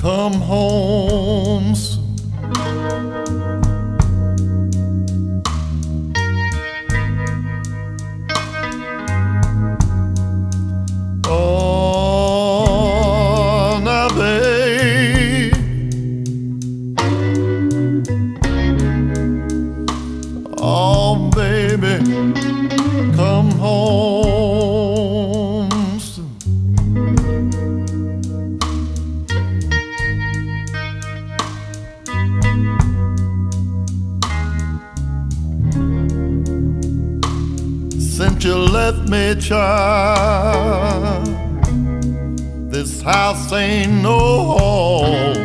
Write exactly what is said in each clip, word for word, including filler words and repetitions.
come home soon. Oh, now, babe, oh, baby, come home soon. Since you left me, child, this house ain't no home.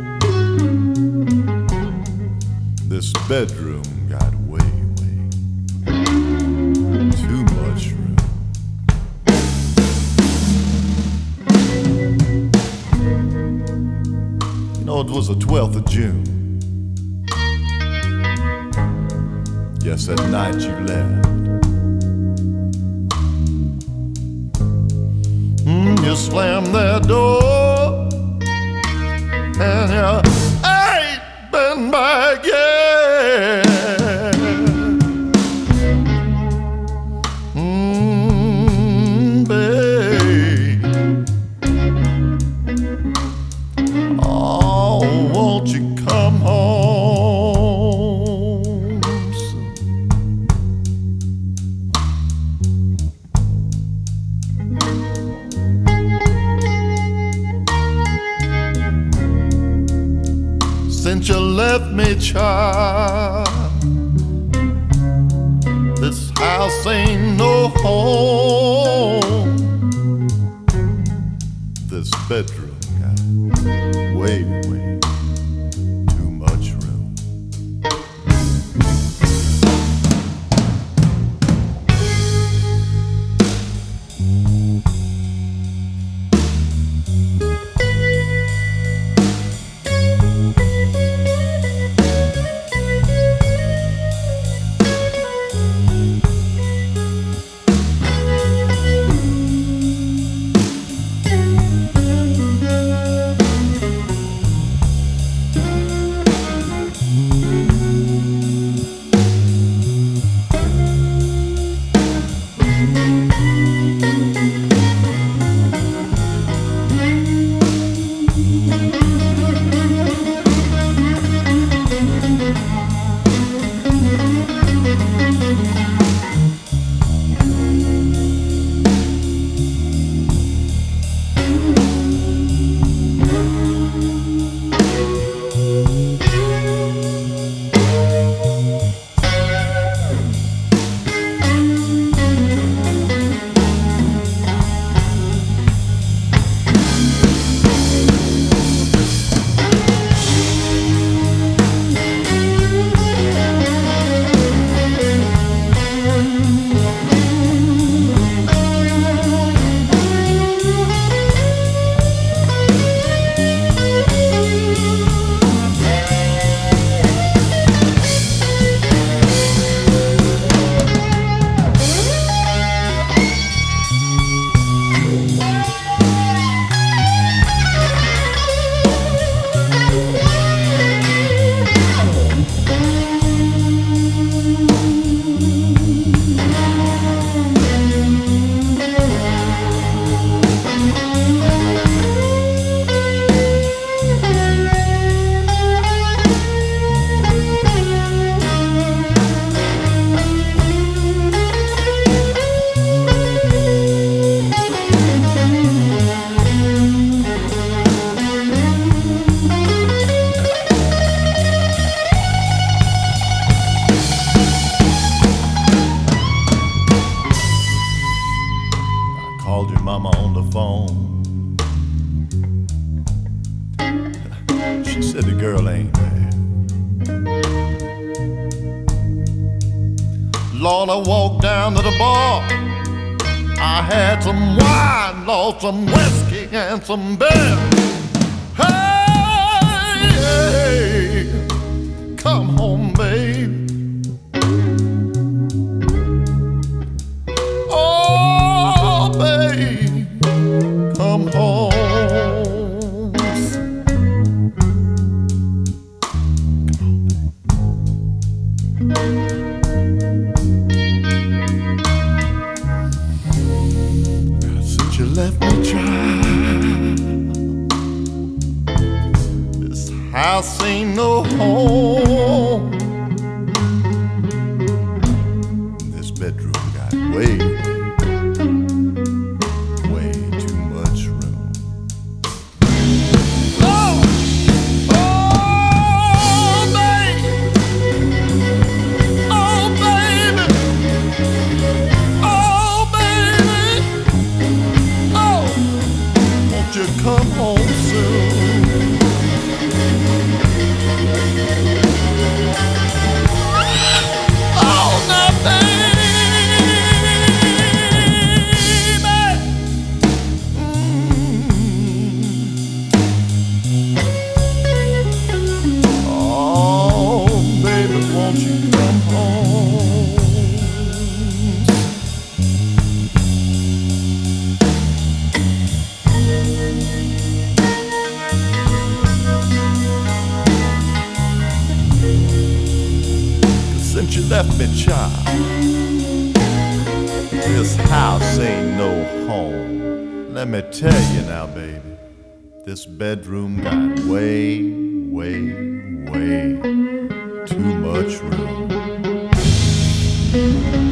This bedroom got way, way too much room. You know, it was the twelfth of June. Yes, that night you left. You slammed that door and you ain't been back yet. Mm, babe. Oh, won't you come home soon? Since you left me, child, this house ain't no home. This bedroom got way, way too much room. Called your mama on the phone. She said the girl ain't there. Lord, I walked down to the bar. I had some wine, lost some whiskey and some beer. Hey, hey, come home, babe. Oh, babe, come home. house ain't no home. This bedroom got way, way, way too much room. Oh, oh, baby, oh, baby, oh, baby, oh, won't you come home soon? Won't you come home? 'Cause since you left me, child, this house ain't no home. Let me tell you now, baby, this bedroom got way, way, way too much room.